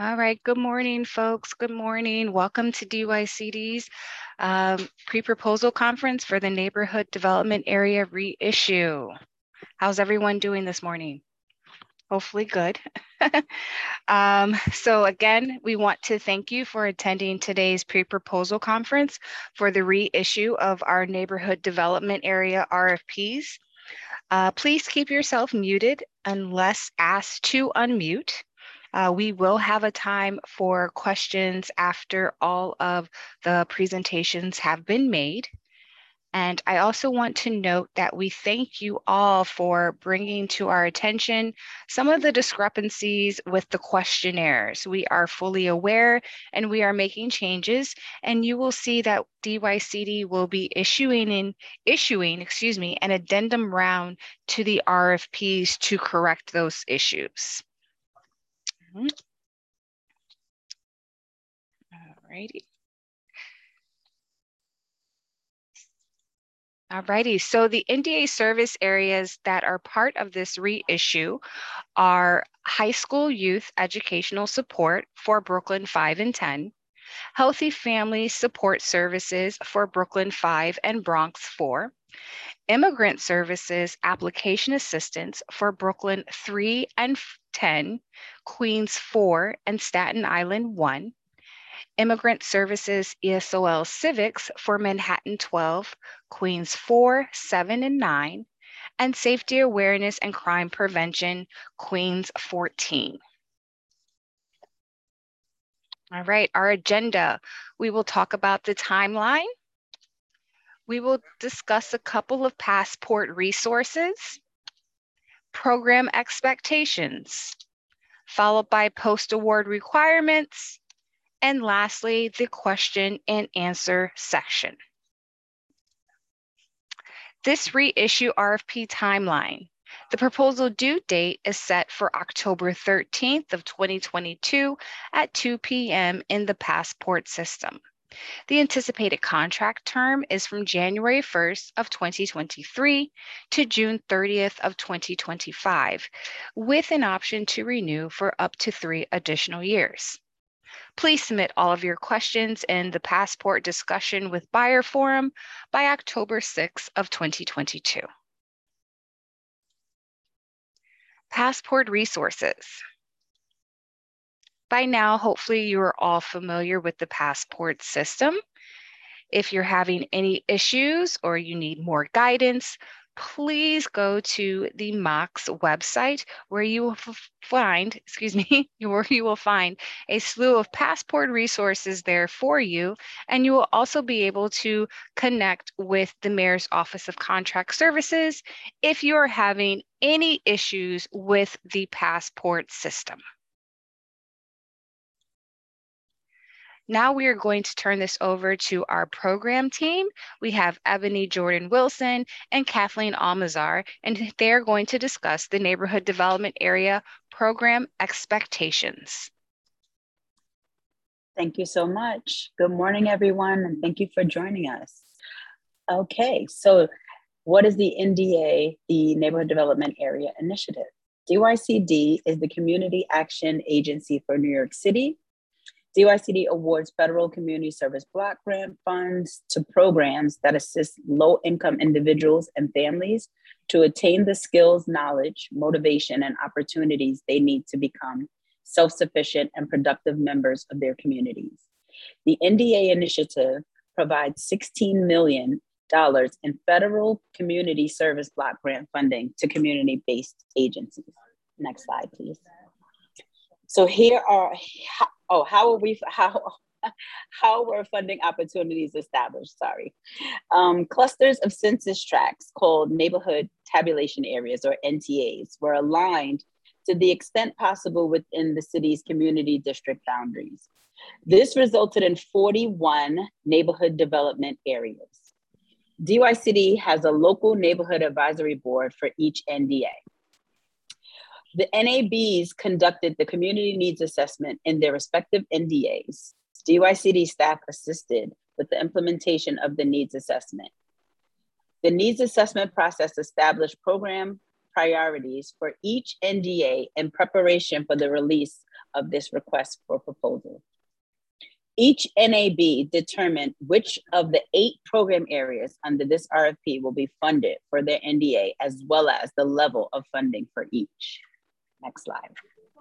All right, good morning, folks. Good morning. Welcome to DYCD's pre-proposal conference for the Neighborhood Development Area Reissue. How's everyone doing this morning? Hopefully good. So again, we want to thank you for attending today's pre-proposal conference for the reissue of our Neighborhood Development Area RFPs. Please keep yourself muted unless asked to unmute. We will have a time for questions after all of the presentations have been made. And I also want to note that we thank you all for bringing to our attention some of the discrepancies with the questionnaires. We are fully aware and we are making changes, and you will see that DYCD will be issuing an addendum round to the RFPs to correct those issues. All righty. Alrighty, so the NDA service areas that are part of this reissue are high school youth educational support for Brooklyn 5 and 10, healthy family support services for Brooklyn 5 and Bronx 4, immigrant services application assistance for Brooklyn 3 and 10, Queens 4 and Staten Island 1, Immigrant Services ESOL Civics for Manhattan 12, Queens 4, 7, and 9, and Safety Awareness and Crime Prevention, Queens 14. All right, our agenda. We will talk about the timeline. We will discuss a couple of passport resources, program expectations, followed by post-award requirements, and lastly, the question and answer section. This reissue RFP timeline. The proposal due date is set for October 13th of 2022 at 2 p.m. in the passport system. The anticipated contract term is from January 1st of 2023 to June 30th of 2025, with an option to renew for up to 3 additional years. Please submit all of your questions in the Passport Discussion with Buyer Forum by October 6th of 2022. Passport resources. By now, hopefully you are all familiar with the passport system. If you're having any issues or you need more guidance, please go to the MOCS website where you will find, where you will find a slew of passport resources there for you. And you will also be able to connect with the Mayor's Office of Contract Services if you are having any issues with the passport system. Now we are going to turn this over to our program team. We have Ebony Jordan Wilson and Kathleen Almazar, and they're going to discuss the Neighborhood Development Area Program expectations. Thank you so much. Good morning, everyone, and thank you for joining us. Okay, so what is the NDA, the Neighborhood Development Area Initiative? DYCD is the Community Action Agency for New York City. DYCD awards federal community service block grant funds to programs that assist low-income individuals and families to attain the skills, knowledge, motivation, and opportunities they need to become self-sufficient and productive members of their communities. The NDA initiative provides $16 million in federal community service block grant funding to community-based agencies. Next slide, please. So here are how were funding opportunities established? Clusters of census tracts called neighborhood tabulation areas, or NTAs, were aligned to the extent possible within the city's community district boundaries. This resulted in 41 neighborhood development areas. DYCD has a local neighborhood advisory board for each NDA. The NABs conducted the community needs assessment in their respective NDAs. DYCD staff assisted with the implementation of the needs assessment. The needs assessment process established program priorities for each NDA in preparation for the release of this request for proposal. Each NAB determined which of the 8 program areas under this RFP will be funded for their NDA, as well as the level of funding for each. Next slide.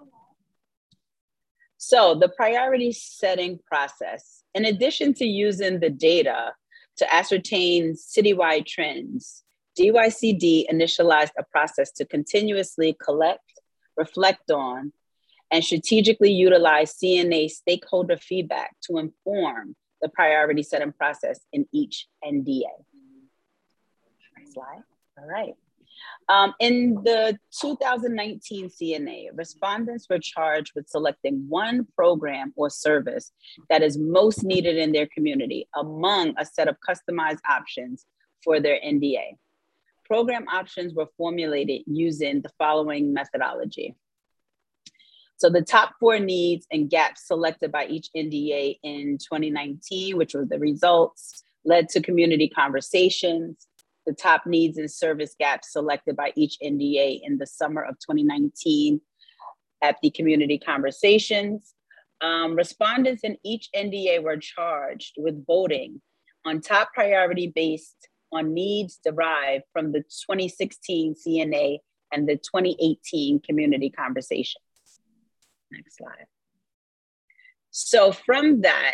So the priority setting process, in addition to using the data to ascertain citywide trends, DYCD initialized a process to continuously collect, reflect on, and strategically utilize CNA stakeholder feedback to inform the priority setting process in each NDA. Next slide. All right. In the 2019 CNA, respondents were charged with selecting one program or service that is most needed in their community among a set of customized options for their NDA. Program options were formulated using the following methodology. So the top 4 needs and gaps selected by each NDA in 2019, which were the results, led to community conversations. The top needs and service gaps selected by each NDA in the summer of 2019 at the community conversations. Respondents in each NDA were charged with voting on top priority based on needs derived from the 2016 CNA and the 2018 community conversations. Next slide. So from that,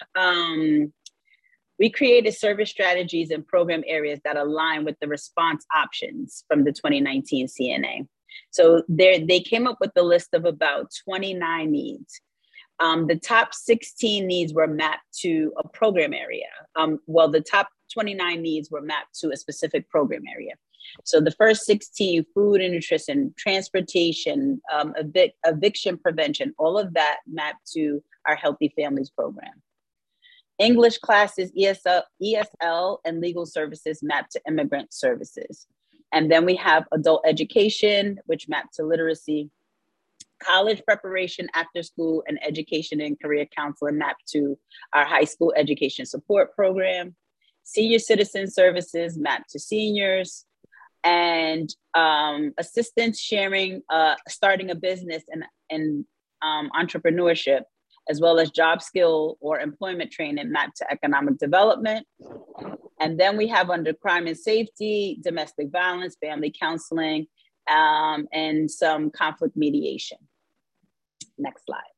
we created service strategies and program areas that align with the response options from the 2019 CNA. So they came up with a list of about 29 needs. The top 16 needs were mapped to a program area. Well, the top 29 needs were mapped to a specific program area. So the first 16, food and nutrition, transportation, eviction prevention, all of that mapped to our Healthy Families program. English classes, ESL, and legal services mapped to immigrant services. And then we have adult education, which mapped to literacy, college preparation, after school, and education and career counseling mapped to our high school education support program, senior citizen services mapped to seniors, and assistance sharing, starting a business and entrepreneurship, as well as job skill or employment training mapped to economic development. And then we have under crime and safety, domestic violence, family counseling, and some conflict mediation. Next slide.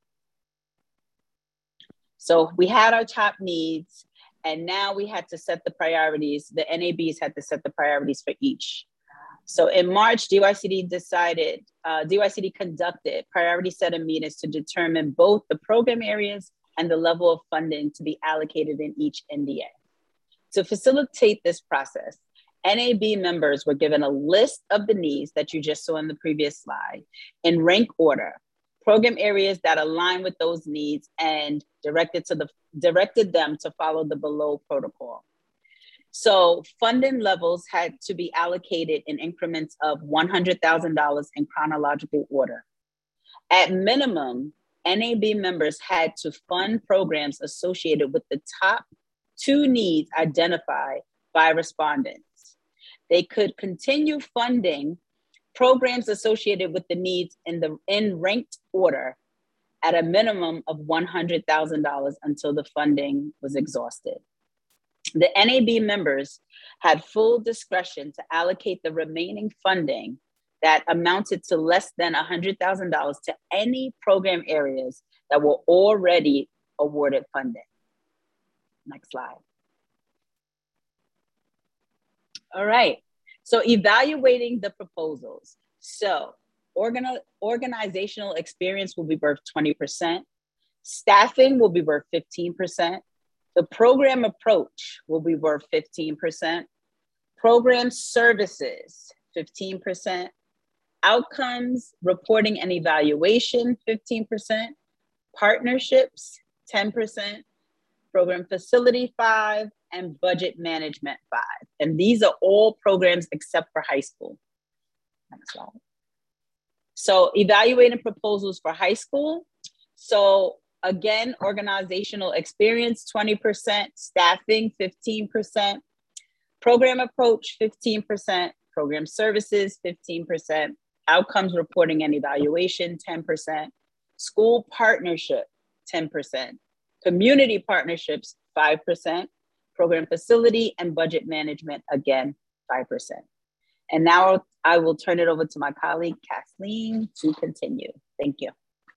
So we had our top needs, and now we had to set the priorities. The NABs had to set the priorities for each. So in March, DYCD conducted priority setting meetings to determine both the program areas and the level of funding to be allocated in each NDA. To facilitate this process, NAB members were given a list of the needs that you just saw in the previous slide in rank order, program areas that align with those needs, and directed them to follow the below protocol. So funding levels had to be allocated in increments of $100,000 in chronological order. At minimum, NAB members had to fund programs associated with the top 2 needs identified by respondents. They could continue funding programs associated with the needs in ranked order at a minimum of $100,000 until the funding was exhausted. The NAB members had full discretion to allocate the remaining funding that amounted to less than $100,000 to any program areas that were already awarded funding. Next slide. All right, so evaluating the proposals. So organizational experience will be worth 20%. Staffing will be worth 15%. The program approach will be worth 15%. Program services, 15%. Outcomes, reporting and evaluation, 15%. Partnerships, 10%. Program facility, 5%. And budget management, 5%. And these are all programs except for high school. Next slide. So evaluating proposals for high school. So again, organizational experience, 20%, staffing, 15%, program approach, 15%, program services, 15%, outcomes reporting and evaluation, 10%, School partnership, 10%. Community partnerships, 5%. Program facility and budget management, again, 5%. And now I will turn it over to my colleague, Kathleen, to continue. Thank you.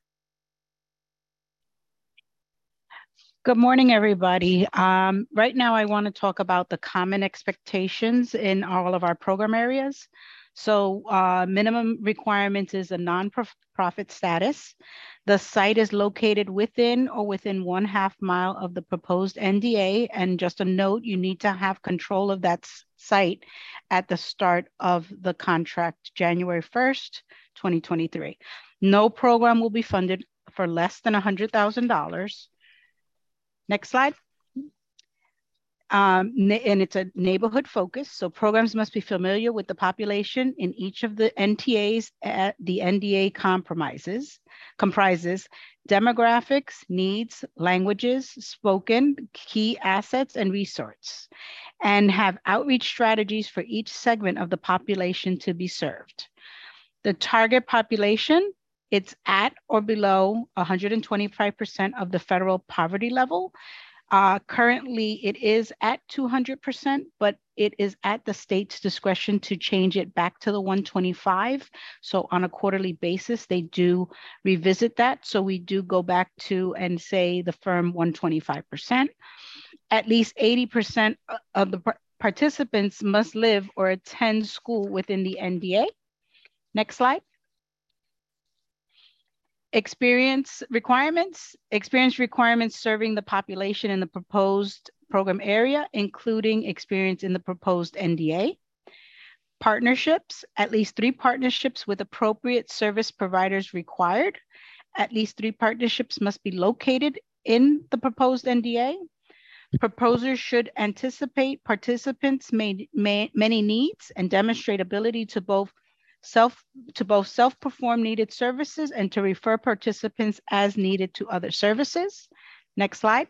Good morning, everybody. Right now, I want to talk about the common expectations in all of our program areas. So minimum requirements is a non-profit status. The site is located within or within 1/2 mile of the proposed NDA. And just a note, you need to have control of that site at the start of the contract, January 1st, 2023. No program will be funded for less than $100,000. Next slide. And it's a neighborhood focus. So programs must be familiar with the population in each of the NTAs the NDA comprises demographics, needs, languages, spoken, key assets, and resorts, and have outreach strategies for each segment of the population to be served. The target population, it's at or below 125% of the federal poverty level. Currently, it is at 200%, but it is at the state's discretion to change it back to the 125. So on a quarterly basis, they do revisit that. So we do go back to and say the firm 125%. At least 80% of the participants must live or attend school within the NDA. Next slide. Experience requirements serving the population in the proposed program area, including experience in the proposed NDA. Partnerships, at least 3 partnerships with appropriate service providers required. At least 3 partnerships must be located in the proposed NDA. Proposers should anticipate participants' many needs and demonstrate ability to both self-perform needed services and to refer participants as needed to other services. Next slide.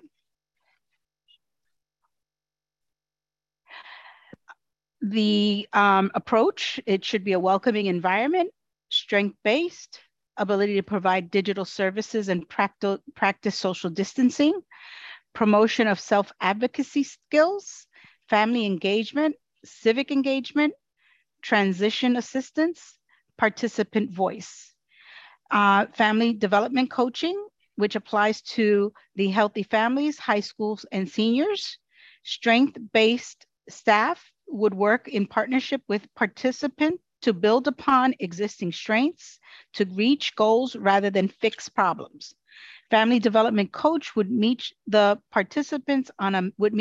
The approach, it should be a welcoming environment, strength-based, ability to provide digital services and practice social distancing, promotion of self-advocacy skills, family engagement, civic engagement, transition assistance, participant voice. Family development coaching, which applies to the healthy families, high schools, and seniors. Strength-based staff would work in partnership with participants to build upon existing strengths to reach goals rather than fix problems. Family development coach would meet with the participants on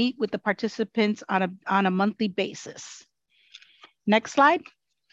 a monthly basis. Next slide.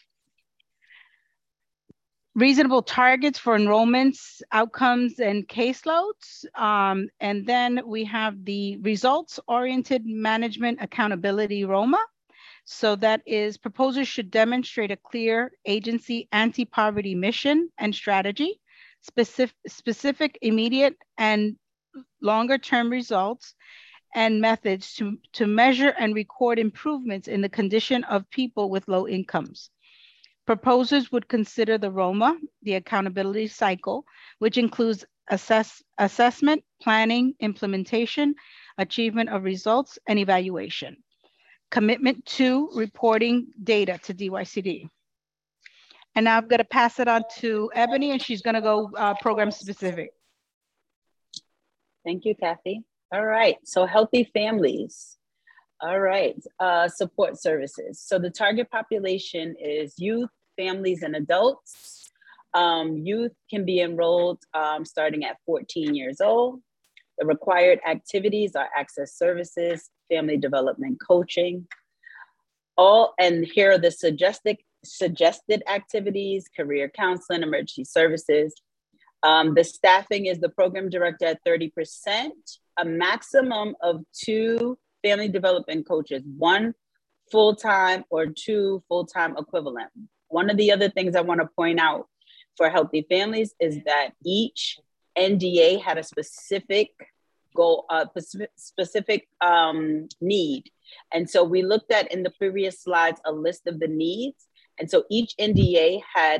Reasonable targets for enrollments, outcomes, and caseloads. And then we have the results-oriented management accountability ROMA. So that is, proposers should demonstrate a clear agency anti-poverty mission and strategy, specific immediate and longer-term results and methods to measure and record improvements in the condition of people with low incomes. Proposers would consider the ROMA, the accountability cycle, which includes assessment, planning, implementation, achievement of results, and evaluation. Commitment to reporting data to DYCD. And now I'm going to pass it on to Ebony, and she's going to go program specific. Thank you, Kathy. All right, so healthy families. All right, support services. So the target population is youth, families, and adults. Youth can be enrolled starting at 14 years old. The required activities are access services, family development coaching. And here are the suggested activities: career counseling, emergency services. The staffing is the program director at 30%, a maximum of 2 family development coaches, 1 full-time or 2 full-time equivalent. One of the other things I want to point out for healthy families is that each NDA had a specific goal, specific need. And so we looked at in the previous slides a list of the needs. And so each NDA had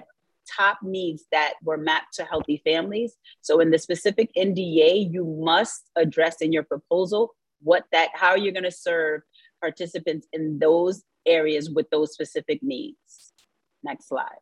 top needs that were mapped to healthy families. So in the specific NDA, you must address in your proposal how you're going to serve participants in those areas with those specific needs. Next slide.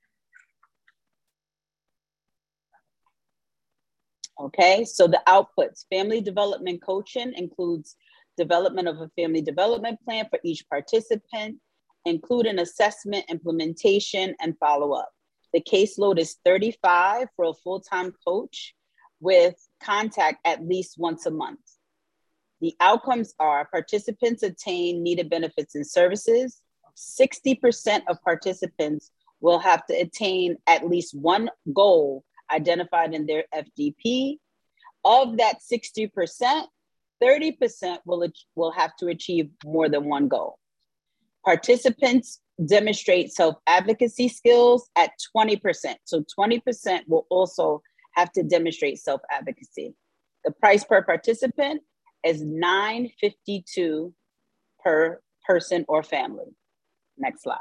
Okay, so the outputs. Family development coaching includes development of a family development plan for each participant, including assessment, implementation, and follow-up. The caseload is 35 for a full-time coach with contact at least once a month. The outcomes are participants attain needed benefits and services. 60% of participants will have to attain at least one goal identified in their FDP. Of that 60%, 30% will have to achieve more than one goal. Participants demonstrate self-advocacy skills at 20%. So 20% will also have to demonstrate self-advocacy. The price per participant is $9.52 per person or family. Next slide.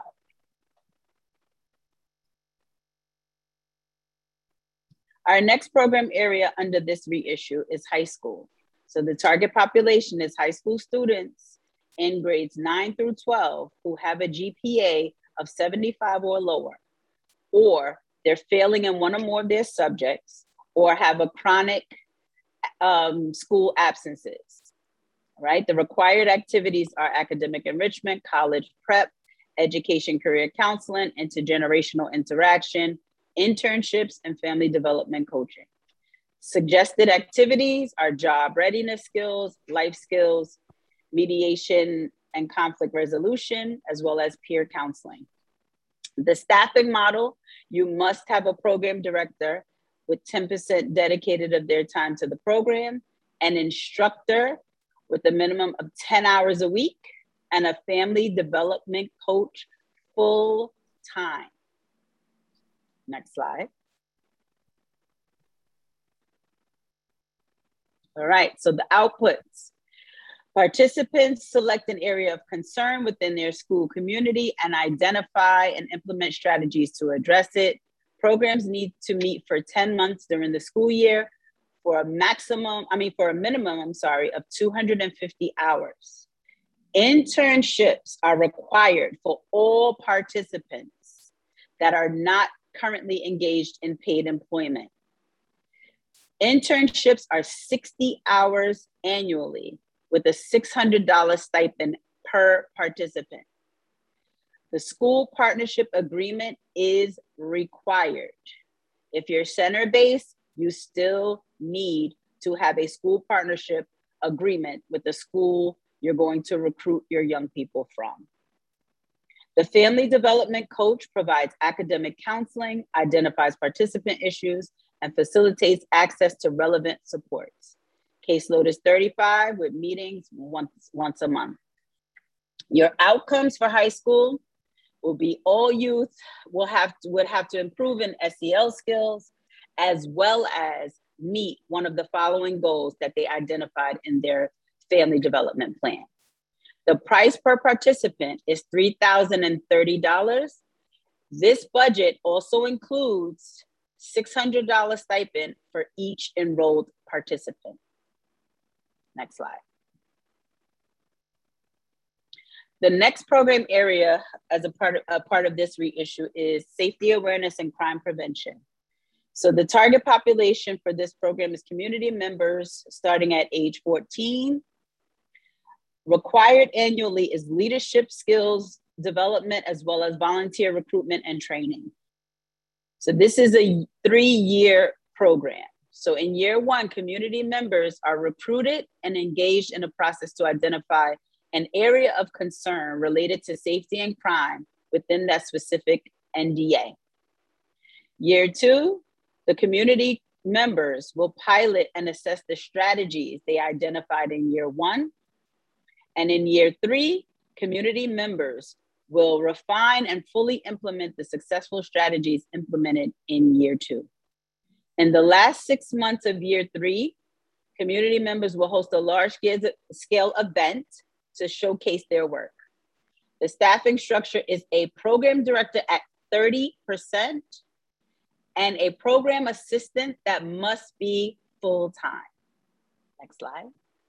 Our next program area under this reissue is high school. So the target population is high school students in grades 9 through 12 who have a GPA of 75 or lower, or they're failing in one or more of their subjects, or have a chronic school absences, right? The required activities are academic enrichment, college prep, education, career counseling, intergenerational interaction, internships, and family development coaching. Suggested activities are job readiness skills, life skills, mediation and conflict resolution, as well as peer counseling. The staffing model, you must have a program director with 10% dedicated of their time to the program, an instructor with a minimum of 10 hours a week, and a family development coach full time. Next slide. All right, so the outputs. Participants select an area of concern within their school community and identify and implement strategies to address it. Programs need to meet for 10 months during the school year for a minimum, of 250 hours. Internships are required for all participants that are not currently engaged in paid employment. Internships are 60 hours annually with a $600 stipend per participant. The school partnership agreement is required. If you're center-based, you still need to have a school partnership agreement with the school you're going to recruit your young people from. The family development coach provides academic counseling, identifies participant issues, and facilitates access to relevant supports. Caseload is 35 with meetings once a month. Your outcomes for high school will be all youth would have to improve in SEL skills, as well as meet one of the following goals that they identified in their family development plan. The price per participant is $3,030. This budget also includes $600 stipend for each enrolled participant. Next slide. The next program area as a part of this reissue is safety awareness and crime prevention. So the target population for this program is community members starting at age 14. Required annually is leadership skills development, as well as volunteer recruitment and training. So this is a 3-year program. So in year 1, community members are recruited and engaged in a process to identify an area of concern related to safety and crime within that specific NDA. Year 2, the community members will pilot and assess the strategies they identified in year 1. And in year 3, community members will refine and fully implement the successful strategies implemented in year 2. In the last 6 months of year 3, community members will host a large-scale event to showcase their work. The staffing structure is a program director at 30%, and a program assistant that must be full-time. Next slide.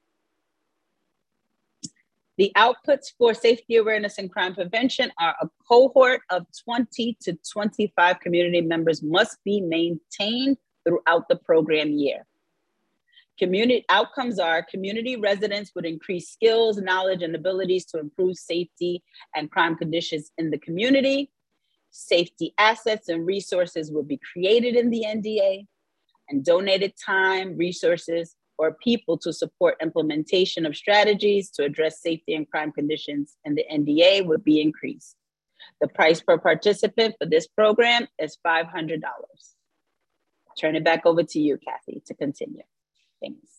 The outputs for safety awareness and crime prevention are a cohort of 20 to 25 community members must be maintained throughout the program year. Community outcomes are community residents would increase skills, knowledge, and abilities to improve safety and crime conditions in the community. Safety assets and resources will be created in the NDA, and donated time, resources, or people to support implementation of strategies to address safety and crime conditions in the NDA would be increased. The price per participant for this program is $500. Turn it back over to you, Kathy, to continue. Thanks.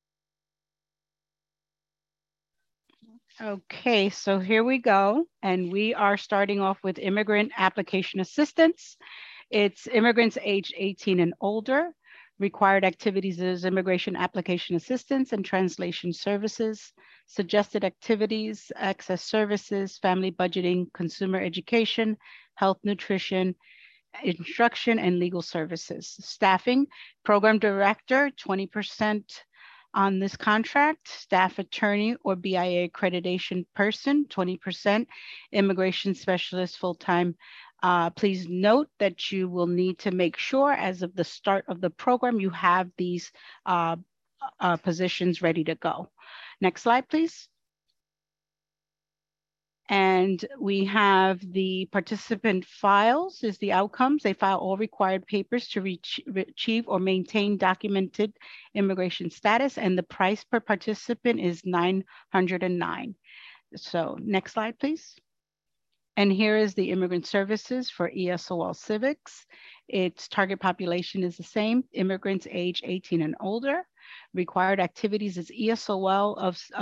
Okay, so here we go. And we are starting off with immigrant application assistance. It's immigrants aged 18 and older. Required activities is immigration application assistance and translation services, suggested activities, access services, family budgeting, consumer education, health, nutrition, instruction, and legal services. Staffing, program director, 20% on this contract, staff attorney or BIA accreditation person, 20%, immigration specialist full-time. Please note that you will need to make sure as of the start of the program, you have these positions ready to go. Next slide, please. And we have the participant files is the outcomes. They file all required papers to achieve or maintain documented immigration status, and the price per participant is $909. So next slide, please. And here is the immigrant services for ESOL Civics. Its target population is the same, immigrants age 18 and older. Required activities is ESOL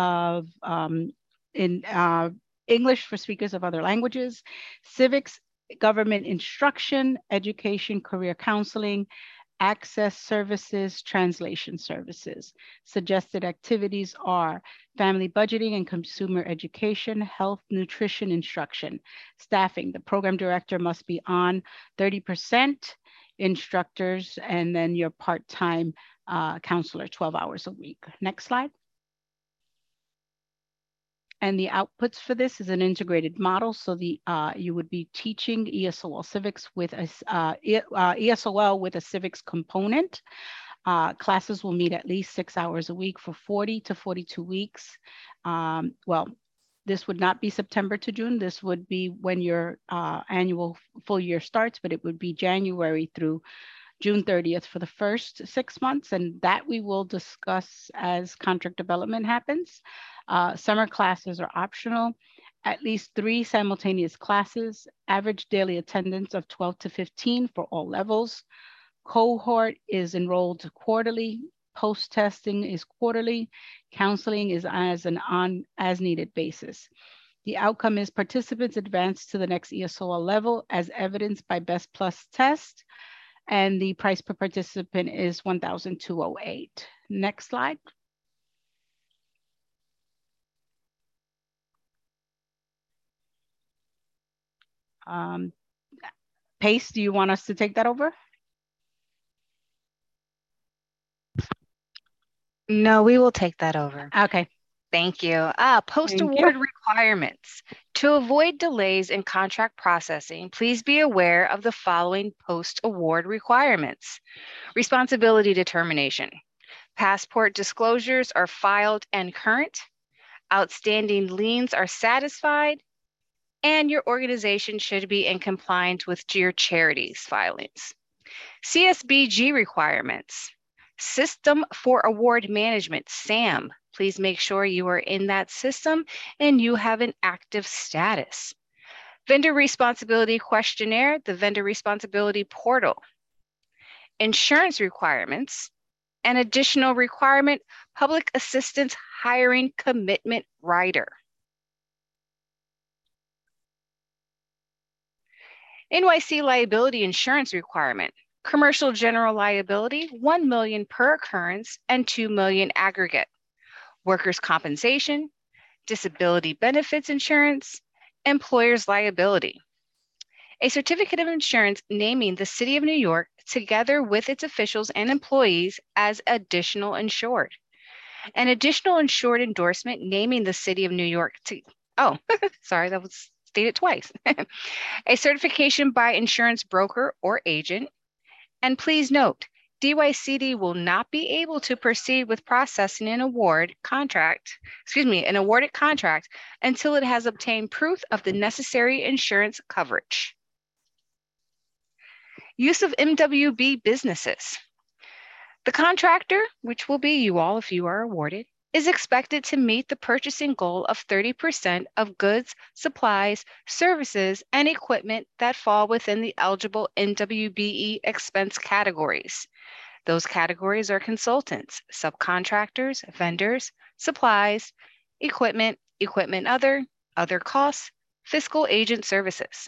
English for speakers of other languages, civics, government instruction, education, career counseling, access services, translation services. Suggested activities are family budgeting and consumer education, health, nutrition, instruction. Staffing, the program director must be on 30%, instructors, and then your part-time counselor, 12 hours a week. Next slide. And the outputs for this is an integrated model. So the you would be teaching ESOL Civics with a ESOL with a civics component. Classes will meet at least 6 hours a week for 40 to 42 weeks. Well, this would not be September to June. This would be when your annual full year starts, but it would be January through June 30th for the first 6 months, and that we will discuss as contract development happens. Summer classes are optional, at least 3 simultaneous classes, average daily attendance of 12 to 15 for all levels. Cohort is enrolled quarterly, post-testing is quarterly, counseling is as an as-needed basis. The outcome is participants advance to the next ESOL level as evidenced by Best Plus test, and the price per participant is $1,208. Next slide. Pace, do you want us to take that over? No, we will take that over. Okay. Thank you. Post-award requirements. To avoid delays in contract processing, please be aware of the following post-award requirements. Responsibility determination. Passport disclosures are filed and current. Outstanding liens are satisfied. And your organization should be in compliance with your charity's filings. CSBG requirements. System for Award Management, SAM. Please make sure you are in that system and you have an active status. Vendor Responsibility Questionnaire, the Vendor Responsibility Portal. Insurance requirements. An additional requirement, Public Assistance Hiring Commitment Rider. NYC liability insurance requirement, commercial general liability, 1 million per occurrence and 2 million aggregate. Workers' compensation, disability benefits insurance, employer's liability. A certificate of insurance naming the City of New York together with its officials and employees as additional insured. An additional insured endorsement naming the City of New York to, oh, sorry, that was stated twice. A certification by insurance broker or agent. And please note, DYCD will not be able to proceed with processing an awarded contract until it has obtained proof of the necessary insurance coverage. Use of MWB businesses. The contractor, which will be you all if you are awarded, is expected to meet the purchasing goal of 30% of goods, supplies, services, and equipment that fall within the eligible MWBE expense categories. Those categories are consultants, subcontractors, vendors, supplies, equipment, other costs, fiscal agent services.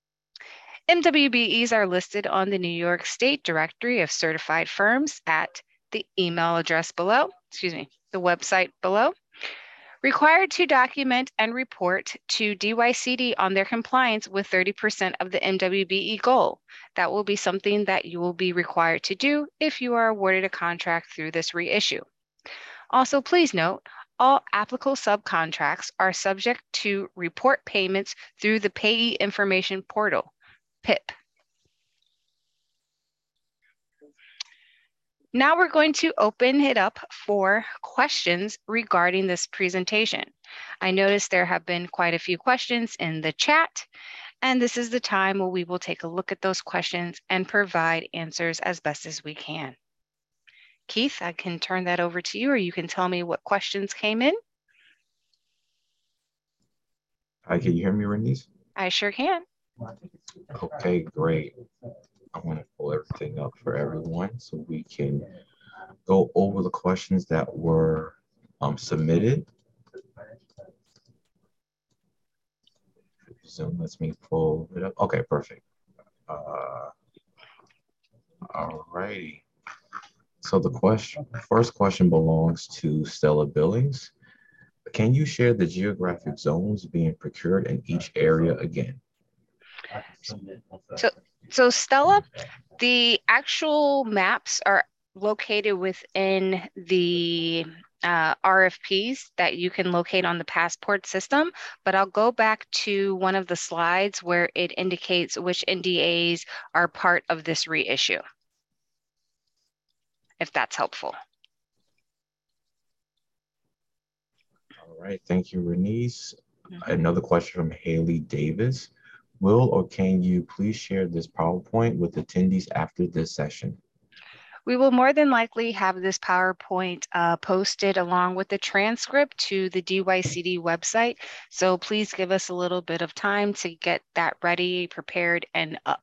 MWBEs are listed on the New York State Directory of Certified Firms at the email address below, the website below. Required to document and report to DYCD on their compliance with 30% of the MWBE goal. That will be something that you will be required to do if you are awarded a contract through this reissue. Also, please note, all applicable subcontracts are subject to report payments through the Payee Information Portal, PIP. Now we're going to open it up for questions regarding this presentation. I noticed there have been quite a few questions in the chat, and this is the time where we will take a look at those questions and provide answers as best as we can. Keith, I can turn that over to you, or you can tell me what questions came in. Hi, can you hear me, Renise? I sure can. Okay, great. I want to pull everything up for everyone so we can go over the questions that were submitted. Zoom lets me pull it up. Okay, perfect. All righty. So the first question belongs to Stella Billings. Can you share the geographic zones being procured in each area again? So Stella, the actual maps are located within the RFPs that you can locate on the Passport system, but I'll go back to one of the slides where it indicates which NDAs are part of this reissue, if that's helpful. All right, thank you, Renise. Another question from Haley Davis. Will or can you please share this PowerPoint with attendees after this session? We will more than likely have this PowerPoint posted along with the transcript to the DYCD website. So please give us a little bit of time to get that ready, prepared, and up.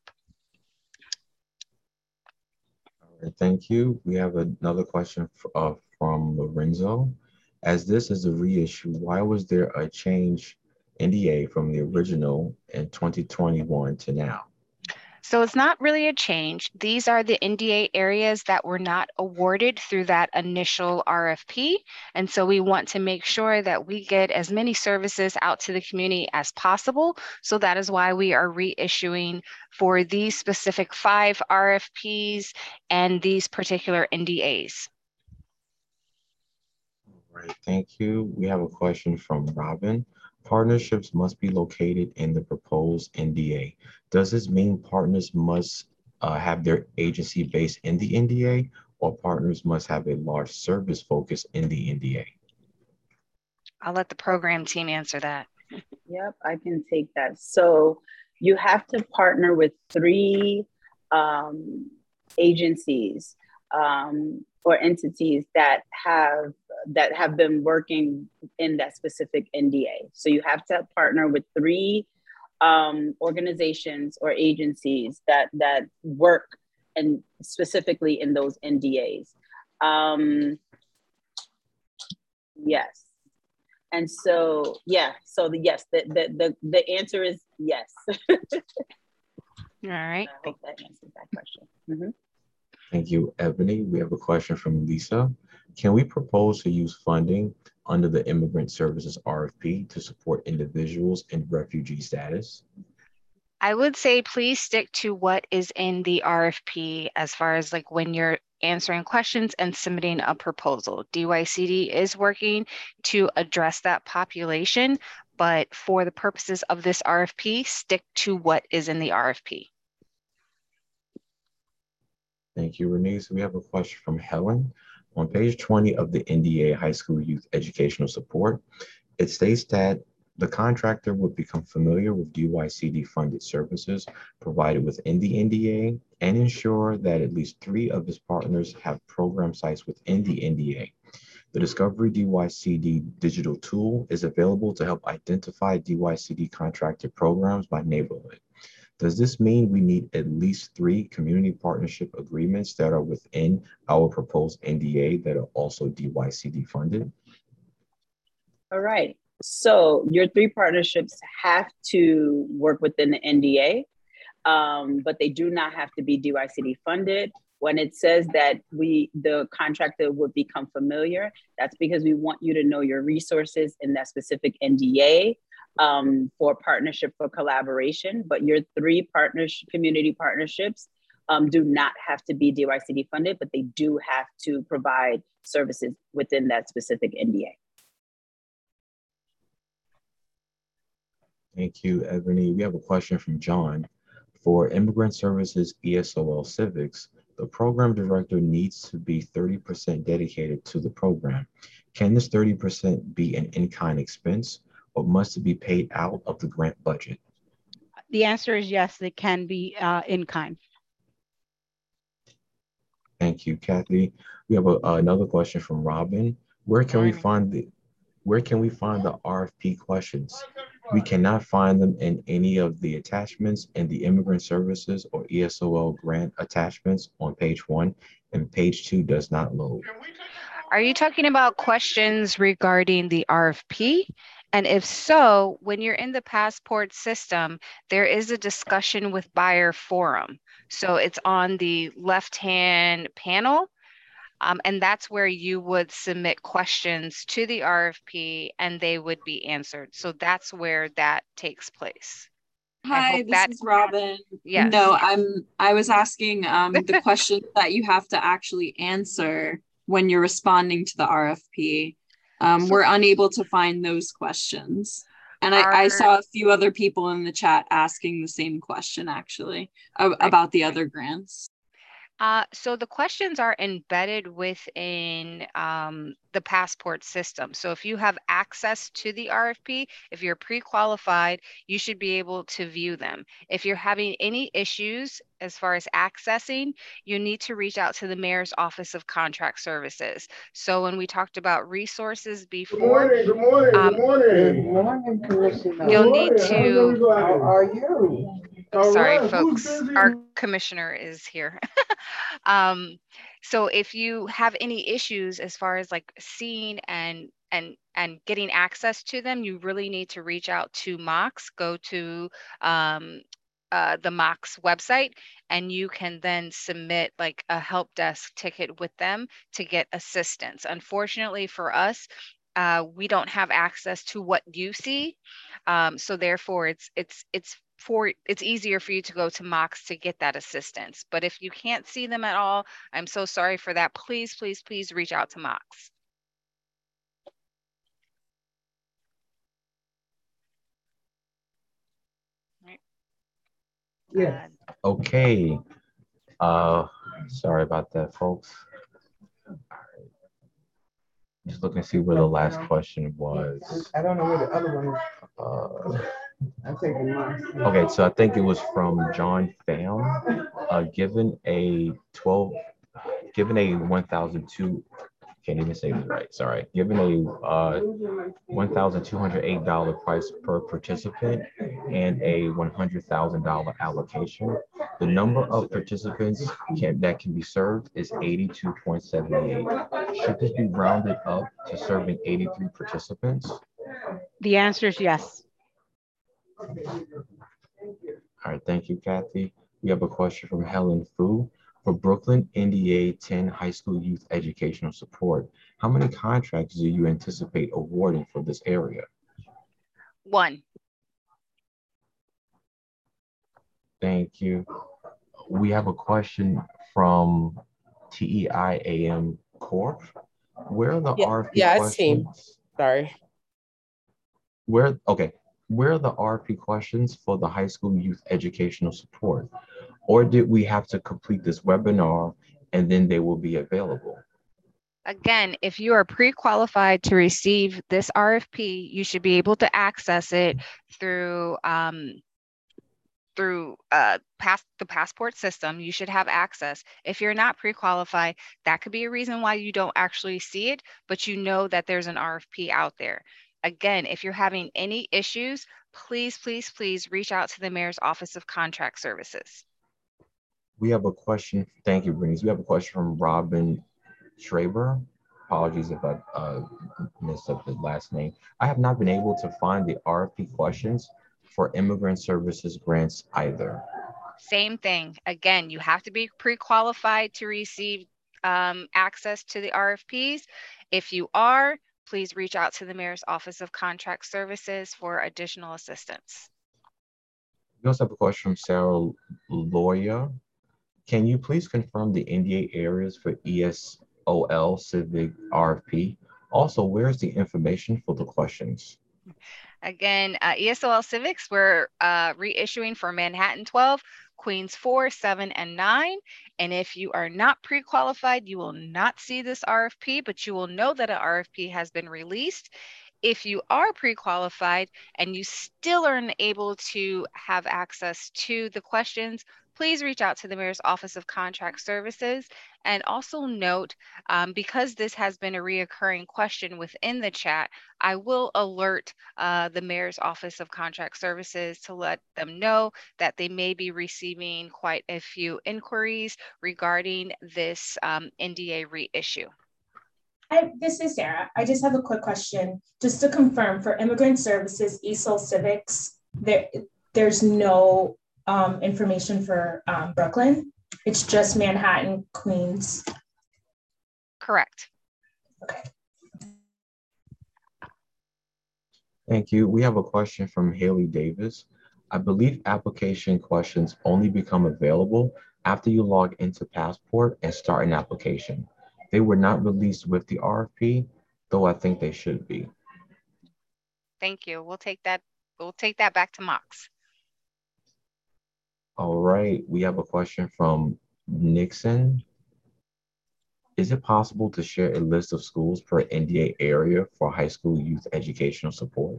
All right, thank you. We have another question from Lorenzo. As this is a reissue, why was there a change NDA from the original in 2021 to now? So it's not really a change. These are the NDA areas that were not awarded through that initial RFP. And so we want to make sure that we get as many services out to the community as possible. So that is why we are reissuing for these specific 5 RFPs and these particular NDAs. All right, thank you. We have a question from Robin. Partnerships must be located in the proposed NDA. Does this mean partners must have their agency based in the NDA, or partners must have a large service focus in the NDA? I'll let the program team answer that. Yep, I can take that. So you have to partner with 3 agencies or entities that have been working in that specific NDA. So you have to partner with 3 organizations or agencies that work and specifically in those NDAs. Yes. And so, yeah, so yes, the answer is yes. All right. I hope that answers that question. Mm-hmm. Thank you, Ebony. We have a question from Lisa. Can we propose to use funding under the Immigrant Services RFP to support individuals in refugee status? I would say please stick to what is in the RFP as far as like when you're answering questions and submitting a proposal. DYCD is working to address that population, but for the purposes of this RFP, stick to what is in the RFP. Thank you, Renee. So we have a question from Helen. On page 20 of the NDA High School Youth Educational Support, it states that the contractor would become familiar with DYCD funded services provided within the NDA and ensure that at least 3 of its partners have program sites within the NDA. The Discovery DYCD digital tool is available to help identify DYCD contracted programs by neighborhood. Does this mean we need at least 3 community partnership agreements that are within our proposed NDA that are also DYCD funded? All right. So your 3 partnerships have to work within the NDA, but they do not have to be DYCD funded. When it says that the contractor would become familiar, that's because we want you to know your resources in that specific NDA for partnership, for collaboration. But your 3 community partnerships do not have to be DYCD funded, but they do have to provide services within that specific NDA. Thank you, Ebony. We have a question from John. For Immigrant Services ESOL Civics, the program director needs to be 30% dedicated to the program. Can this 30% be an in-kind expense, or must it be paid out of the grant budget? The answer is yes, it can be in-kind. Thank you, Kathy. We have another question from Robin. Where can we find the RFP questions? We cannot find them in any of the attachments in the Immigrant Services or ESOL grant attachments on page 1, and page 2 does not load. Are you talking about questions regarding the RFP? And if so, when you're in the Passport system, there is a discussion with buyer forum. So it's on the left-hand panel. And that's where you would submit questions to the RFP and they would be answered. So that's where that takes place. Hi, this is Robin. Yes. No, I was asking the question that you have to actually answer when you're responding to the RFP. We're unable to find those questions. And I saw a few other people in the chat asking the same question actually about the other grants. So the questions are embedded within the Passport system. So if you have access to the RFP, if you're pre-qualified, you should be able to view them. If you're having any issues as far as accessing, you need to reach out to the Mayor's Office of Contract Services. So when we talked about resources before, Good morning, Commissioner. You'll need to. How are you? Sorry, folks. Our commissioner is here. So if you have any issues as far as like seeing and getting access to them, you really need to reach out to MOX. Go to the MOX website, and you can then submit like a help desk ticket with them to get assistance. Unfortunately for us, we don't have access to what you see. So therefore it's easier for you to go to MOX to get that assistance. But if you can't see them at all, I'm so sorry for that. Please, please, please reach out to MOX. Right. Yeah. Okay. Sorry about that, folks. All right. Just looking to see where the last question was. I don't know where the other one is. I'm taking mine. Okay, so I think it was from John Pham. Given a 1,002, can't even say this right, sorry. Given a $1,208 price per participant and a $100,000 allocation, the number of participants that can be served is 82.78. Should this be rounded up to serving 83 participants? The answer is yes. All right, thank you, Kathy. We have a question from Helen Fu. For Brooklyn NDA 10 High School Youth Educational Support, how many contracts do you anticipate awarding for this area? 1. Thank you. We have a question from TEIAM Corp. Where are the RFP Yeah, it's team. questions? Sorry. Where are the RFP questions for the high school youth educational support? Or did we have to complete this webinar and then they will be available? Again, if you are pre-qualified to receive this RFP, you should be able to access it through the passport system. You should have access. If you're not pre-qualified, that could be a reason why you don't actually see it, but you know that there's an RFP out there. Again, if you're having any issues, please, please, please reach out to the Mayor's Office of Contract Services. We have a question. Thank you, Bernice. We have a question from Robin Schraber. Apologies if I messed up the last name. I have not been able to find the RFP questions for immigrant services grants either. Same thing. Again, you have to be pre-qualified to receive access to the RFPs. If you are, please reach out to the Mayor's Office of Contract Services for additional assistance. We also have a question from Sarah Loya. Can you please confirm the NDA areas for ESOL Civic RFP? Also, where's the information for the questions? Again, ESOL Civics, we're reissuing for Manhattan 12, Queens 4, 7, and 9. And if you are not pre-qualified, you will not see this RFP, but you will know that an RFP has been released. If you are pre-qualified and you still aren't able to have access to the questions, please reach out to the Mayor's Office of Contract Services. And also note, because this has been a reoccurring question within the chat, I will alert the Mayor's Office of Contract Services to let them know that they may be receiving quite a few inquiries regarding this NDA reissue. This is Sarah. I just have a quick question. Just to confirm, for Immigrant Services, ESOL Civics, there's no information for Brooklyn. It's just Manhattan, Queens. Correct. Okay. Thank you. We have a question from Haley Davis. I believe application questions only become available after you log into Passport and start an application. They were not released with the RFP, though I think they should be. Thank you. We'll take that back to Mox. All right, we have a question from Nixon. Is it possible to share a list of schools per NDA area for high school youth educational support?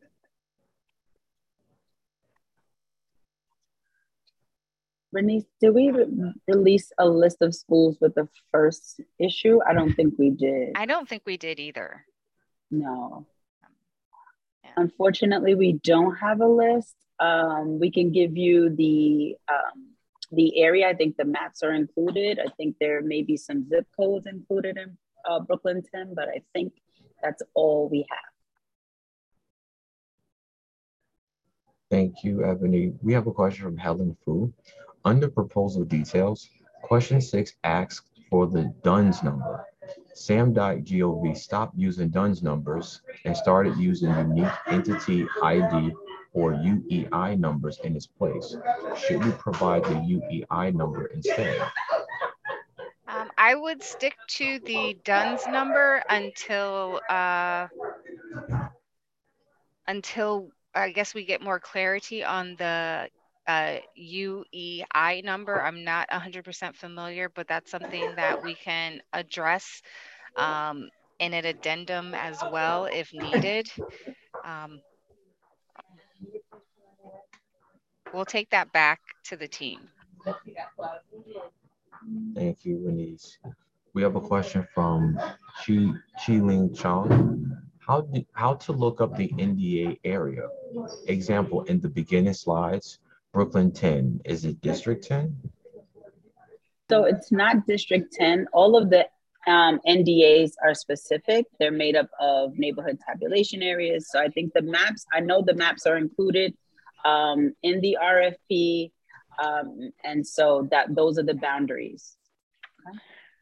Bernice, did we release a list of schools with the first issue? I don't think we did. I don't think we did either. No. Yeah. Unfortunately, we don't have a list. We can give you the area. I think the maps are included. I think there may be some zip codes included in Brooklyn 10, but I think that's all we have. Thank you, Ebony. We have a question from Helen Fu. Under proposal details, question 6 asks for the DUNS number. SAM.gov stopped using DUNS numbers and started using unique entity ID or UEI numbers in its place. Should we provide the UEI number instead? I would stick to the DUNS number until I guess we get more clarity on the UEI number. I'm not 100% familiar, but that's something that we can address in an addendum as well if needed. We'll take that back to the team. Thank you, Renise. We have a question from Chi-Ling Chong. How to look up the NDA area? Example, in the beginning slides, Brooklyn 10, is it District 10? So it's not District 10. All of the NDAs are specific. They're made up of neighborhood tabulation areas. So I think the maps, I know the maps are included in the RFP. And so those are the boundaries. Okay.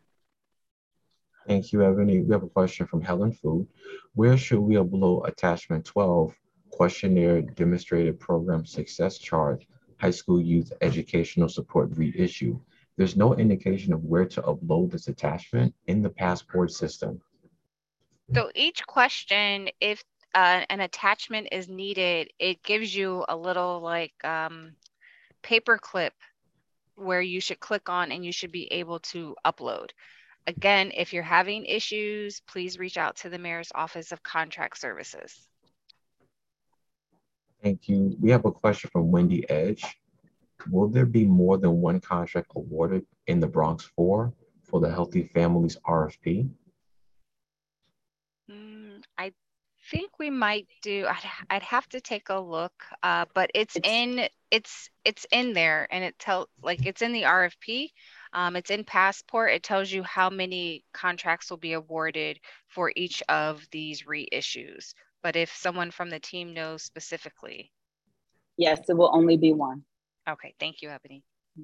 Thank you, Ebony. We have a question from Helen Fu. Where should we upload attachment 12, questionnaire demonstrated program success chart high school youth educational support reissue. There's no indication of where to upload this attachment in the passport system. So each question, if an attachment is needed, it gives you a little like paper clip where you should click on and you should be able to upload. Again, if you're having issues, please reach out to the Mayor's Office of Contract Services. Thank you. We have a question from Wendy Edge. Will there be more than one contract awarded in the Bronx 4 for the Healthy Families RFP? I think we might do. I'd have to take a look, but it's in there, and it's in the RFP. It's in Passport. It tells you how many contracts will be awarded for each of these reissues. But if someone from the team knows specifically. Yes, it will only be one. Okay, thank you, Ebony.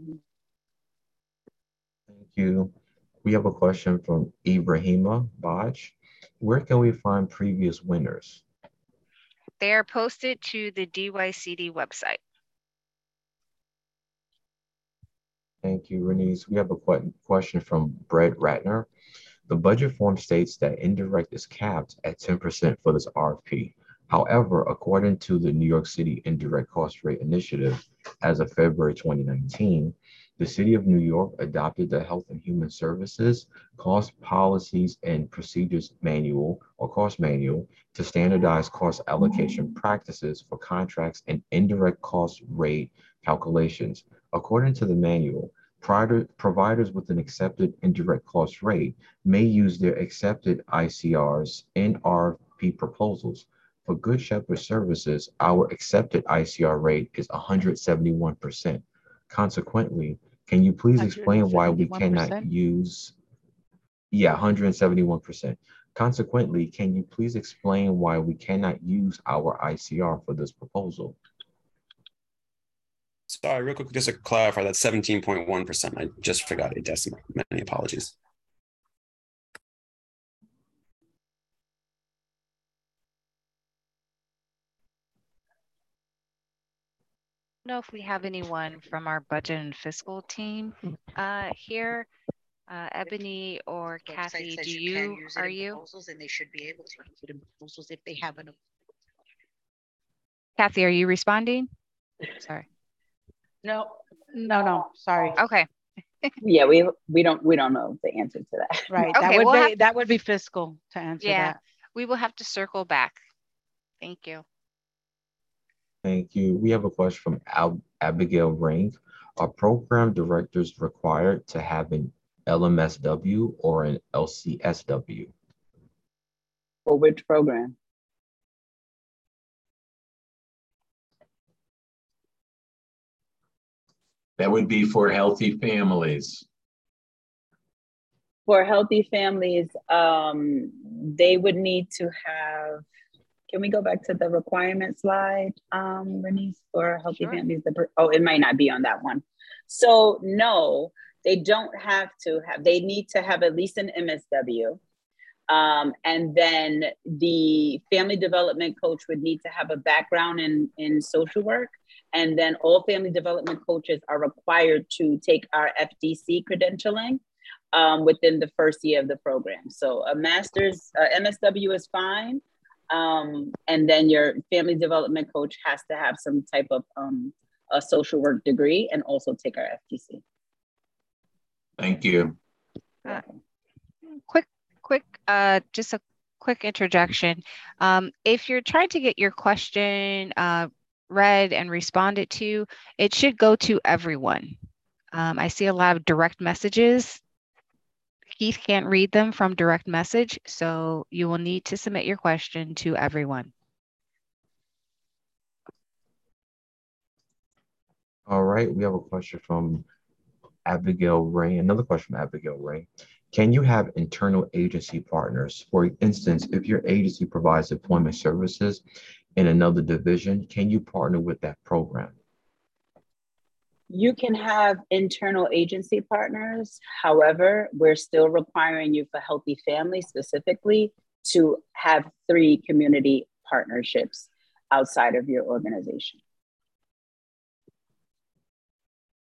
Thank you. We have a question from Ibrahima Baj. Where can we find previous winners? They are posted to the DYCD website. Thank you, Renise. We have a question from Brett Ratner. The budget form states that indirect is capped at 10% for this RFP. However, according to the New York City Indirect Cost Rate Initiative, as of February 2019, the City of New York adopted the Health and Human Services Cost Policies and Procedures Manual, or COST Manual, to standardize cost allocation practices for contracts and indirect cost rate calculations. According to the manual, providers with an accepted indirect cost rate may use their accepted ICRs in RFP proposals. For Good Shepherd Services, our accepted ICR rate is 171%. Consequently, can you please explain why we cannot use, 171%. Consequently, can you please explain why we cannot use our ICR for this proposal? Sorry, real quick, just to clarify, that's 17.1%. I just forgot a decimal. Many apologies. I don't know if we have anyone from our budget and fiscal team here. Ebony or Kathy, are you? Proposals, and they should be able to use it in proposals if they have an. Kathy, are you responding? Sorry. No, sorry. Okay. Yeah, we don't know the answer to that. Right. Okay, that would be fiscal to answer that. We will have to circle back. Thank you. Thank you. We have a question from Abigail Ring. Are program directors required to have an LMSW or an LCSW? For which program? That would be for Healthy Families. For Healthy Families, they would need to have, can we go back to the requirement slide, Renise, for Healthy Families? It might not be on that one. So no, they don't have to have, they need to have at least an MSW. And then the family development coach would need to have a background in social work. And then all family development coaches are required to take our FDC credentialing within the first year of the program. So a master's, MSW is fine. And then your family development coach has to have some type of a social work degree and also take our FDC. Thank you. Just a quick interjection. If you're trying to get your question read and responded to, it should go to everyone. I see a lot of direct messages. Keith can't read them from direct message, so you will need to submit your question to everyone. All right, we have a question from Abigail Ray. Another question from Abigail Ray. Can you have internal agency partners? For instance, if your agency provides employment services in another division, can you partner with that program? You can have internal agency partners. However, we're still requiring you for Healthy Families specifically to have 3 community partnerships outside of your organization.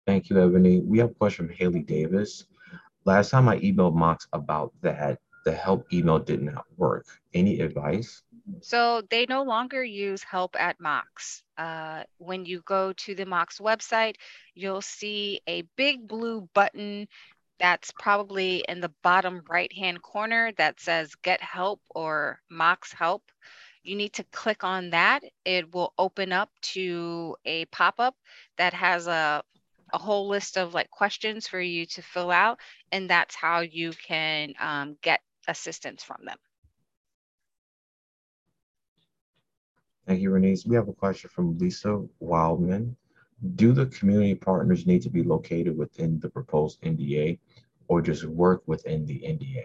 Thank you, Ebony. We have a question from Haley Davis. Last time I emailed Mox about that, the help email did not work. Any advice? So they no longer use help at Mox. When you go to the Mox website, you'll see a big blue button that's probably in the bottom right-hand corner that says Get Help or Mox Help. You need to click on that. It will open up to a pop-up that has a whole list of like questions for you to fill out, and that's how you can get assistance from them. Thank you, Renee. We have a question from Lisa Wildman. Do the community partners need to be located within the proposed NDA or just work within the NDA?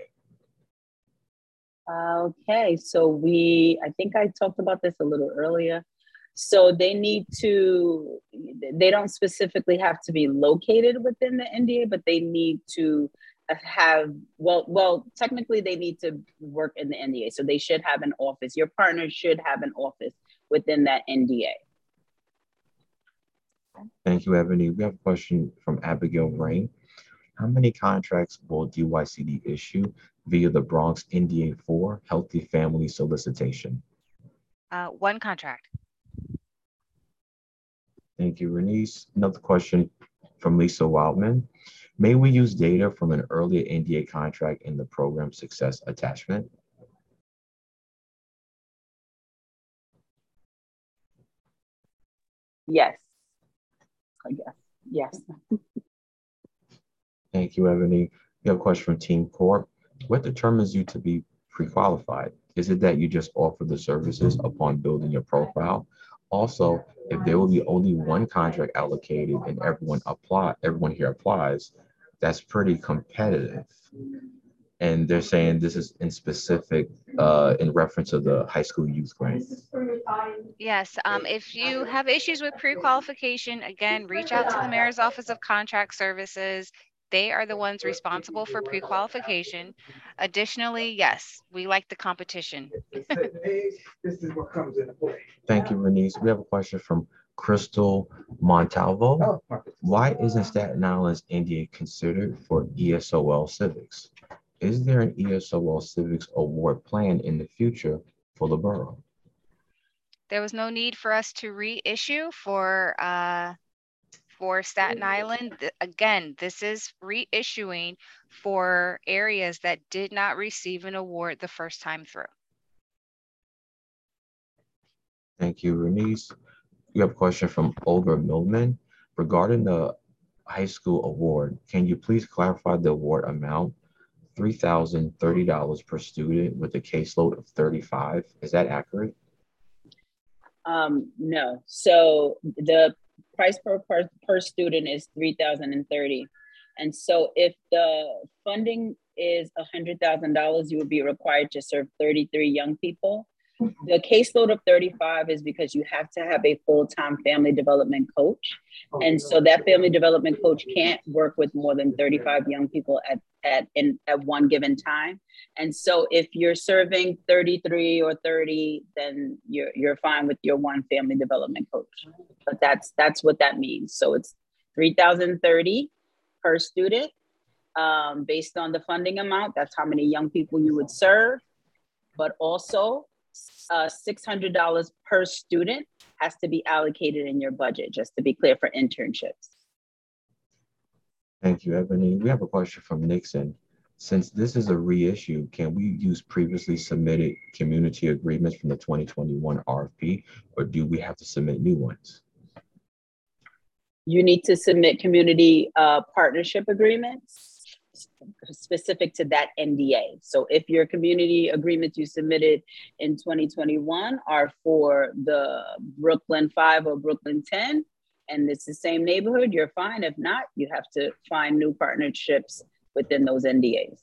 Okay, so I think I talked about this a little earlier. So they don't specifically have to be located within the NDA, but they need to have, technically they need to work in the NDA. So they should have an office. Your partner should have an office within that NDA. Thank you, Ebony. We have a question from Abigail Rain. How many contracts will DYCD issue via the Bronx NDA 4 Healthy Family Solicitation? One contract. Thank you, Renese. Another question from Lisa Wildman. May we use data from an earlier NDA contract in the program success attachment? Yes. I guess. Yes. Thank you, Ebony. We have a question from Team Corp. What determines you to be pre-qualified? Is it that you just offer the services upon building your profile? Also, if there will be only one contract allocated and everyone here applies, that's pretty competitive. And they're saying this is in specific in reference to the high school youth grant. Yes, if you have issues with pre-qualification, again, reach out to the Mayor's Office of Contract Services. They are the ones responsible for pre-qualification. Additionally, yes, we like the competition. This is what comes into play. Thank you, Renese. We have a question from Crystal Montalvo. Why isn't Staten Island's NDA considered for ESOL Civics? Is there an ESOL Civics Award planned in the future for the borough? There was no need for us to reissue for Staten Island. Again, this is reissuing for areas that did not receive an award the first time through. Thank you, Renese. We have a question from Olga Millman. Regarding the high school award, can you please clarify the award amount? $3,030 per student with a caseload of 35. Is that accurate? No. So the price per student is $3,030. And so if the funding is $100,000, you would be required to serve 33 young people. The caseload of 35 is because you have to have a full-time family development coach. And so that family development coach can't work with more than 35 young people at one given time. And so if you're serving 33 or 30, then you're fine with your one family development coach. But that's what that means. So it's $3,030 per student. Based on the funding amount, that's how many young people you would serve. But also $600 per student has to be allocated in your budget, just to be clear, for internships. Thank you, Ebony. We have a question from Nixon. Since this is a reissue, can we use previously submitted community agreements from the 2021 RFP, or do we have to submit new ones? You need to submit community partnership agreements specific to that NDA. So if your community agreements you submitted in 2021 are for the Brooklyn 5 or Brooklyn 10, and it's the same neighborhood, you're fine. If not, you have to find new partnerships within those NDAs.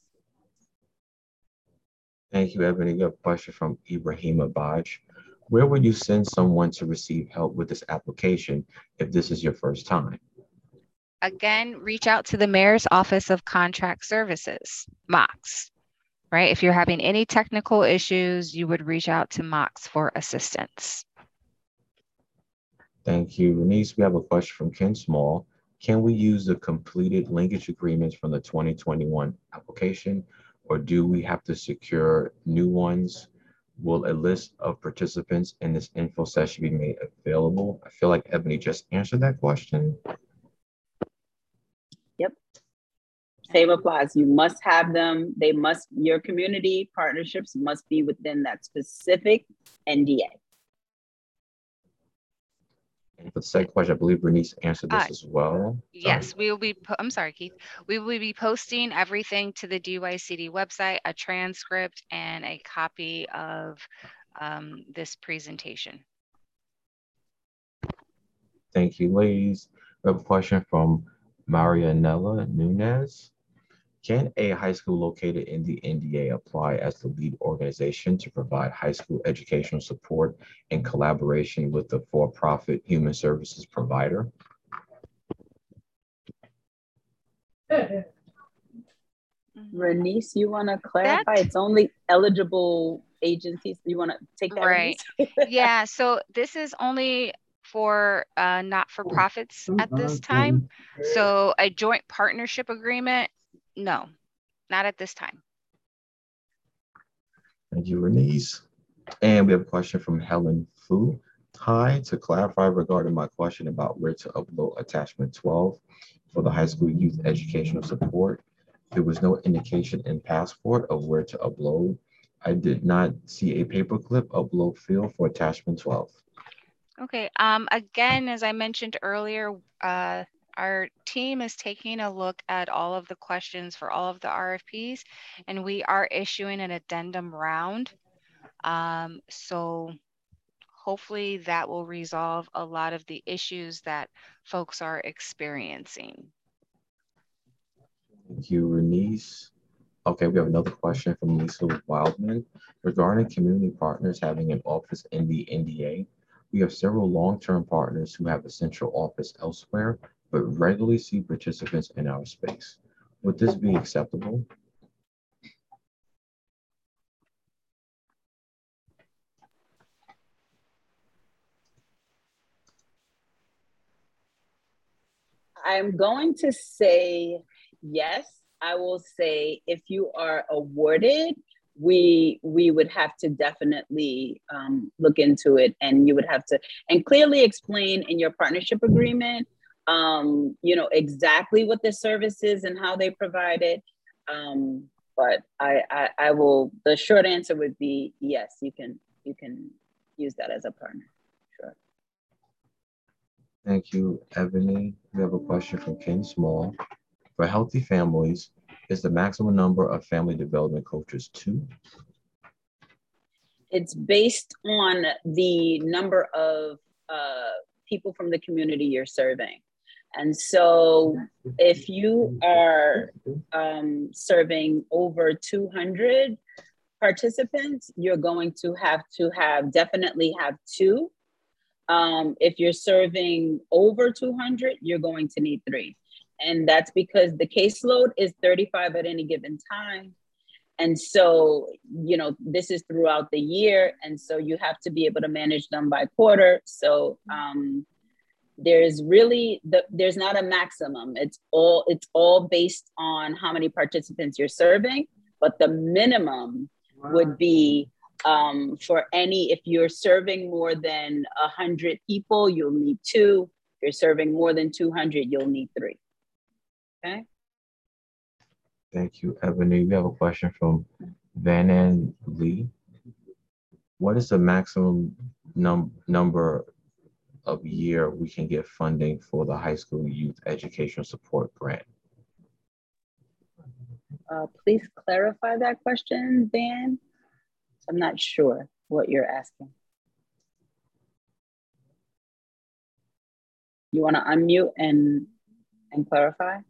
Thank you, Ebony. We have a question from Ibrahima Baj. Where would you send someone to receive help with this application if this is your first time? Again, reach out to the Mayor's Office of Contract Services, MOX, right? If you're having any technical issues, you would reach out to MOX for assistance. Thank you, Renese. We have a question from Ken Small. Can we use the completed linkage agreements from the 2021 application, or do we have to secure new ones? Will a list of participants in this info session be made available? I feel like Ebony just answered that question. Yep. Same applies. You must have them. They must, your community partnerships must be within that specific NDA. And for the second question, I believe Bernice answered this as well. Yes, we will be, I'm sorry, Keith. We will be posting everything to the DYCD website, a transcript and a copy of this presentation. Thank you, ladies. We have a question from Marianella Nunez. Can a high school located in the NDA apply as the lead organization to provide high school educational support in collaboration with the for-profit human services provider? Bernice, you want to clarify? It's only eligible agencies. You want to take that? Right. Yeah. So this is only for not-for-profits at this time. So a joint partnership agreement, no, not at this time. Thank you, Bernice. And we have a question from Helen Fu. Hi, to clarify regarding my question about where to upload attachment 12 for the high school youth educational support. There was no indication in Passport of where to upload. I did not see a paperclip upload field for attachment 12. Okay, again, as I mentioned earlier, our team is taking a look at all of the questions for all of the RFPs, and we are issuing an addendum round. So hopefully that will resolve a lot of the issues that folks are experiencing. Thank you, Bernice. Okay, we have another question from Lisa Wildman. Regarding community partners having an office in the NDA, we have several long-term partners who have a central office elsewhere, but regularly see participants in our space. Would this be acceptable? I'm going to say yes. I will say if you are awarded, we would have to definitely look into it, and you would have to and clearly explain in your partnership agreement, you know, exactly what the service is and how they provide it. But I will. The short answer would be yes. You can use that as a partner. Sure. Thank you, Ebony. We have a question from Ken Small. For healthy families, is the maximum number of family development coaches 2? It's based on the number of people from the community you're serving. And so if you are serving over 200 participants, you're going to definitely have 2. If you're serving over 200, you're going to need 3. And that's because the caseload is 35 at any given time. And so, you know, this is throughout the year. And so you have to be able to manage them by quarter. So there's not a maximum. It's all based on how many participants you're serving, but the minimum would be if you're serving more than 100 people, you'll need 2. If you're serving more than 200, you'll need 3. Okay. Thank you, Ebony. We have a question from Vanan Lee. What is the maximum number of year we can get funding for the high school youth educational support grant? Please clarify that question, Van. I'm not sure what you're asking. You want to unmute and clarify?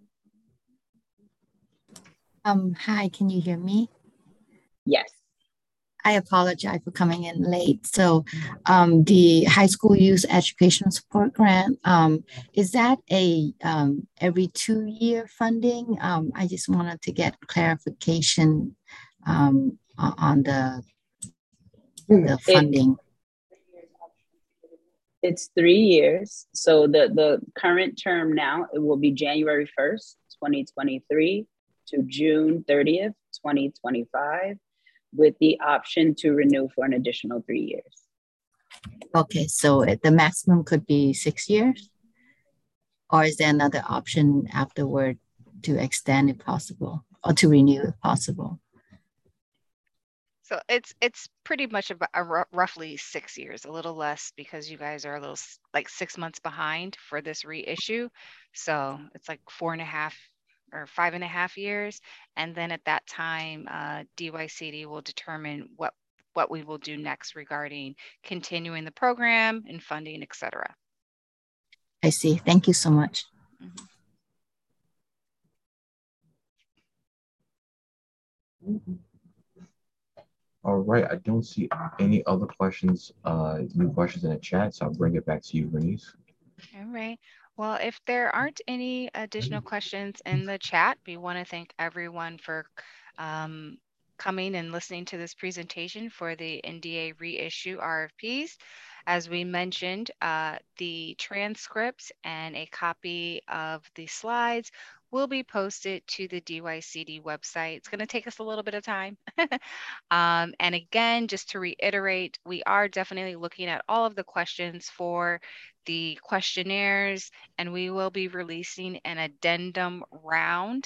Hi, can you hear me? Yes. I apologize for coming in late. So the high school youth educational support grant, is that a every 2-year funding? I just wanted to get clarification on the funding. It's 3 years. So the current term now, it will be January 1st, 2023 to June 30th, 2025, with the option to renew for an additional 3 years. Okay, so the maximum could be 6 years? Or is there another option afterward to extend if possible, or to renew if possible? So it's pretty much about roughly 6 years, a little less because you guys are a little like 6 months behind for this reissue. So it's like 4.5 or 5.5 years. And then at that time, DYCD will determine what we will do next regarding continuing the program and funding, et cetera. I see. Thank you so much. All right, I don't see any other questions, new questions in the chat, so I'll bring it back to you, Bernice. All right. Well, if there aren't any additional questions in the chat, we want to thank everyone for coming and listening to this presentation for the NDA reissue RFPs. As we mentioned, the transcripts and a copy of the slides will be posted to the DYCD website. It's going to take us a little bit of time. And again, just to reiterate, we are definitely looking at all of the questions for the questionnaires, and we will be releasing an addendum round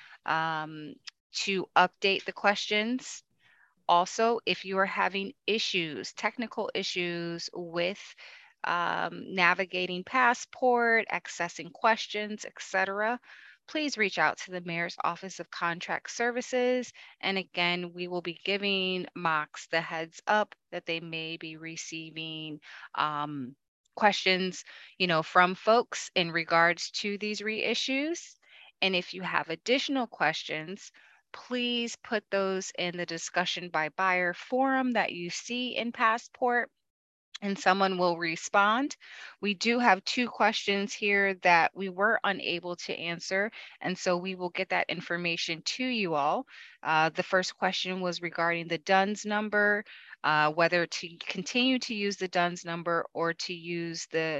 to update the questions. Also, if you are having issues, technical issues with navigating Passport, accessing questions, etc., please reach out to the Mayor's Office of Contract Services. And again, we will be giving MOCs the heads up that they may be receiving questions, from folks in regards to these reissues. And if you have additional questions, please put those in the discussion by buyer forum that you see in Passport, and someone will respond. We do have 2 questions here that we were unable to answer, and so we will get that information to you all. The first question was regarding the DUNS number, whether to continue to use the DUNS number or to use the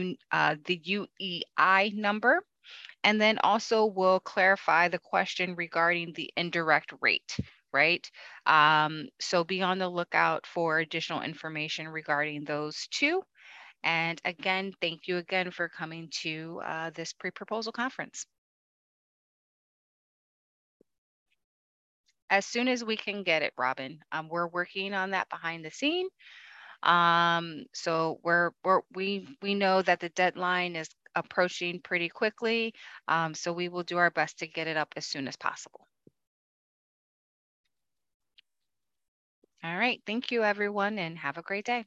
UEI number. And then also we'll clarify the question regarding the indirect rate, right? So be on the lookout for additional information regarding those 2. And again, thank you again for coming to this pre-proposal conference. As soon as we can get it, Robin, we're working on that behind the scene. So we know that the deadline is approaching pretty quickly. So we will do our best to get it up as soon as possible. All right. Thank you, everyone, and have a great day.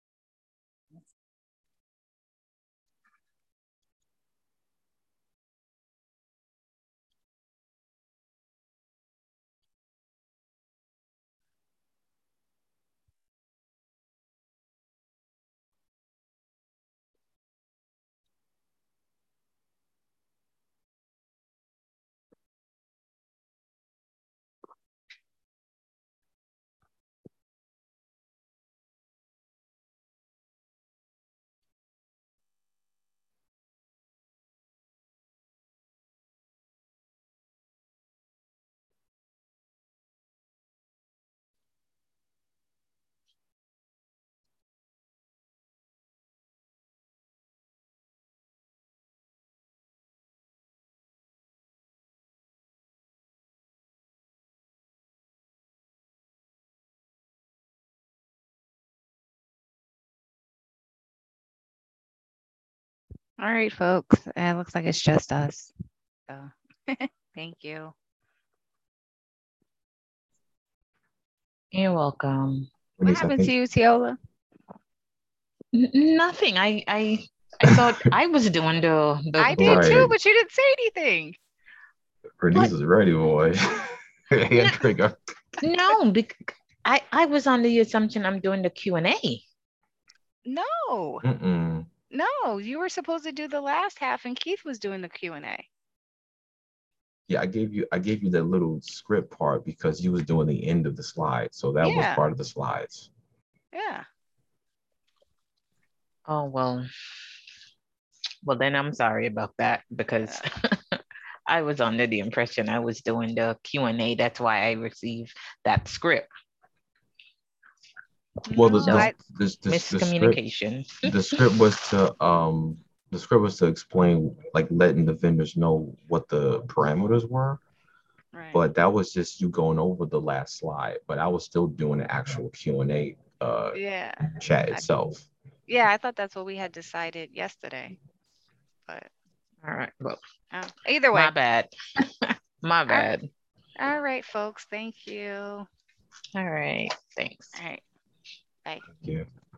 All right, folks. It looks like it's just us. So thank you. You're welcome. What happened to you, Teola? Nothing. I thought I was doing the I did too, but you didn't say anything. Bernice is ready, boy. No, because I was on the assumption I'm doing the Q&A. No. Mm-mm. No, you were supposed to do the last half, and Keith was doing the Q&A. Yeah, I gave you that little script part because you was doing the end of the slide, so that was part of the slides. Yeah. Oh, well then I'm sorry about that because I was under the impression I was doing the Q&A. That's why I received that script. Well, No, miscommunication. The script was to explain, like letting the vendors know what the parameters were. Right. But that was just you going over the last slide. But I was still doing the actual Q&A Yeah. chat itself. Yeah, I thought that's what we had decided yesterday. But all right, well, either way. My bad. My bad. All right, folks. Thank you. All right. Thanks. All right. Bye. Yeah.